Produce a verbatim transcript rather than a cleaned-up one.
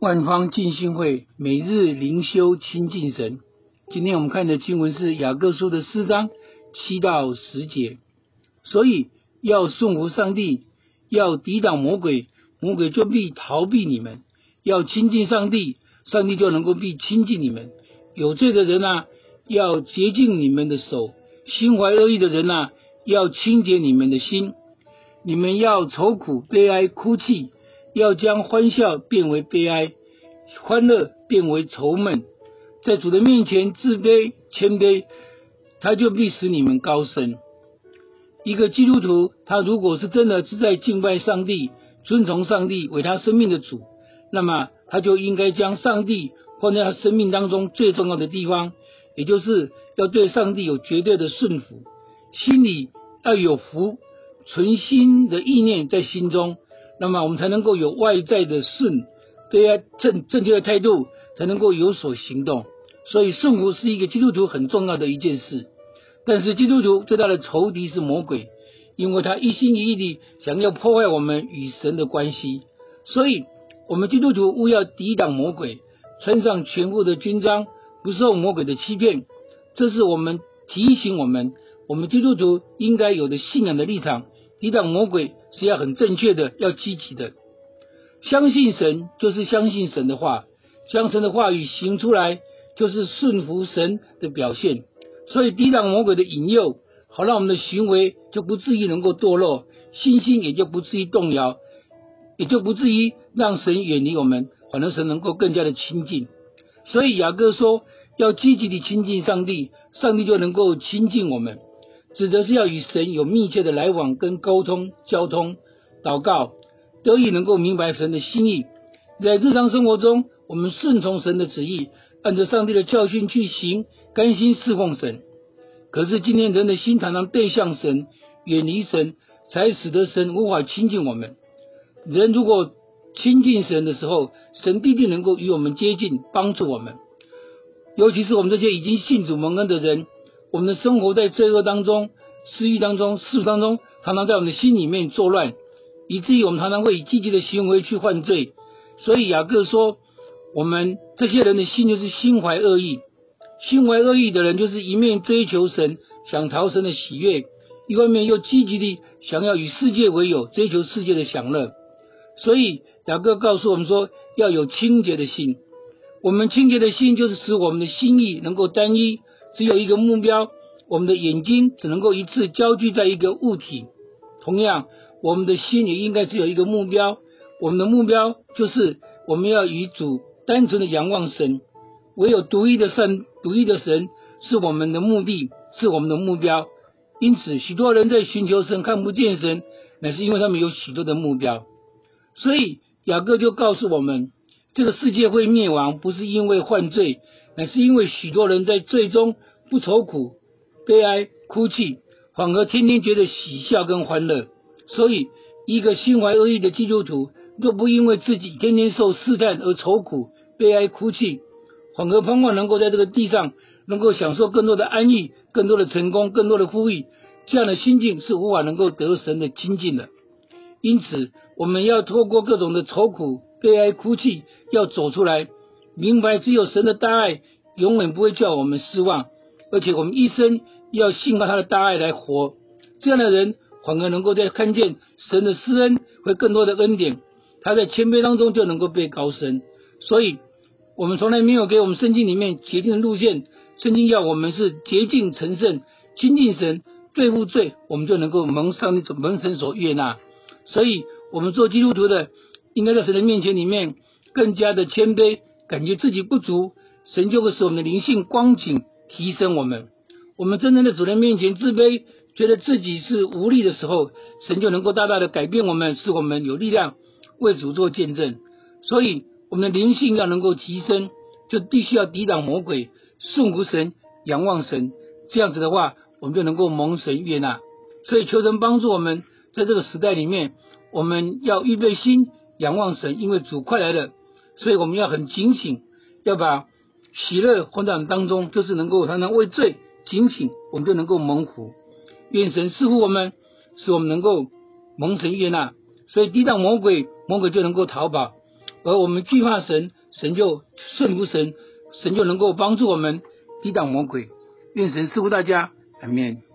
万方浸信会每日灵修亲近神。今天我们看的经文是雅各书的四章七到十节。所以要顺服上帝，要抵挡魔鬼，魔鬼就必逃避你们；要亲近上帝，上帝就能够必亲近你们。有罪的人啊，要洁净你们的手；心怀恶意的人啊，要清洁你们的心。你们要愁苦、悲哀、哭泣，要将欢笑变为悲哀，欢乐变为愁闷。在主的面前自卑谦卑，他就必使你们高升。一个基督徒，他如果是真的是在敬拜上帝、尊崇上帝为他生命的主，那么他就应该将上帝放在他生命当中最重要的地方，也就是要对上帝有绝对的顺服，心里要有福，存心的意念在心中，那么我们才能够有外在的顺，对他正正确的态度，才能够有所行动。所以顺服是一个基督徒很重要的一件事。但是基督徒最大的仇敌是魔鬼，因为他一心一意地想要破坏我们与神的关系。所以我们基督徒务要抵挡魔鬼，穿上全副的军装，不受魔鬼的欺骗。这是我们提醒我们，我们基督徒应该有的信仰的立场。抵挡魔鬼是要很正确的，要积极的。相信神就是相信神的话，将神的话语行出来，就是顺服神的表现。所以抵挡魔鬼的引诱，好让我们的行为就不至于能够堕落，信心也就不至于动摇，也就不至于让神远离我们，反而神能够更加的亲近。所以雅各说要积极的亲近上帝，上帝就能够亲近我们，指的是要与神有密切的来往跟沟通交通，祷告得以能够明白神的心意。在日常生活中，我们顺从神的旨意，按照上帝的教训去行，甘心侍奉神。可是今天人的心常常背向神，远离神，才使得神无法亲近我们。人如果亲近神的时候，神必定能够与我们接近，帮助我们。尤其是我们这些已经信主蒙恩的人，我们的生活在罪恶当中、私欲当中、世俗当中，常常在我们的心里面作乱，以至于我们常常会以积极的行为去犯罪。所以雅各说，我们这些人的心就是心怀恶意。心怀恶意的人，就是一面追求神，想讨神的喜悦，一方面又积极地想要与世界为友，追求世界的享乐。所以雅各告诉我们说，要有清洁的心。我们清洁的心，就是使我们的心意能够单一，只有一个目标。我们的眼睛只能够一次焦聚在一个物体。同样，我们的心也应该只有一个目标。我们的目标就是我们要与主单纯的仰望神，唯有独一的神，独一的神是我们的目的，是我们的目标。因此许多人在寻求神看不见神，乃是因为他们有许多的目标。所以雅各就告诉我们，这个世界会灭亡，不是因为犯罪，乃是因为许多人在罪中不愁苦、悲哀、哭泣，反而天天觉得喜笑跟欢乐。所以一个心怀恶意的基督徒，若不因为自己天天受试探而愁苦、悲哀、哭泣，反而盼望能够在这个地上能够享受更多的安逸、更多的成功、更多的富裕，这样的心境是无法能够得神的亲近的。因此我们要透过各种的愁苦、悲哀、哭泣，要走出来，明白只有神的大爱永远不会叫我们失望，而且我们一生要信靠他的大爱来活。这样的人反而能够在看见神的施恩，会更多的恩典，他在谦卑当中就能够被高升。所以我们从来没有给我们圣经里面洁净的路线，圣经要我们是洁净成圣，亲近神，对付罪，我们就能够蒙上帝蒙神所悦纳。所以我们做基督徒的，应该在神的面前里面更加的谦卑，感觉自己不足，神就会使我们的灵性光景提升我们。我们真正的主人面前自卑，觉得自己是无力的时候，神就能够大大的改变我们，使我们有力量为主做见证。所以我们的灵性要能够提升，就必须要抵挡魔鬼，顺服神，仰望神。这样子的话，我们就能够蒙神悦纳。所以求神帮助我们，在这个时代里面，我们要预备心仰望神，因为主快来了。所以我们要很警醒，要把喜乐放在我们当中，就是能够常常为罪警醒，我们就能够蒙福。愿神赐福我们，使我们能够蒙神悦纳。所以抵挡魔鬼，魔鬼就能够逃跑。 而我们惧怕神，神就顺服神，神就能够帮助我们抵挡魔鬼。愿神赐福大家，阿们。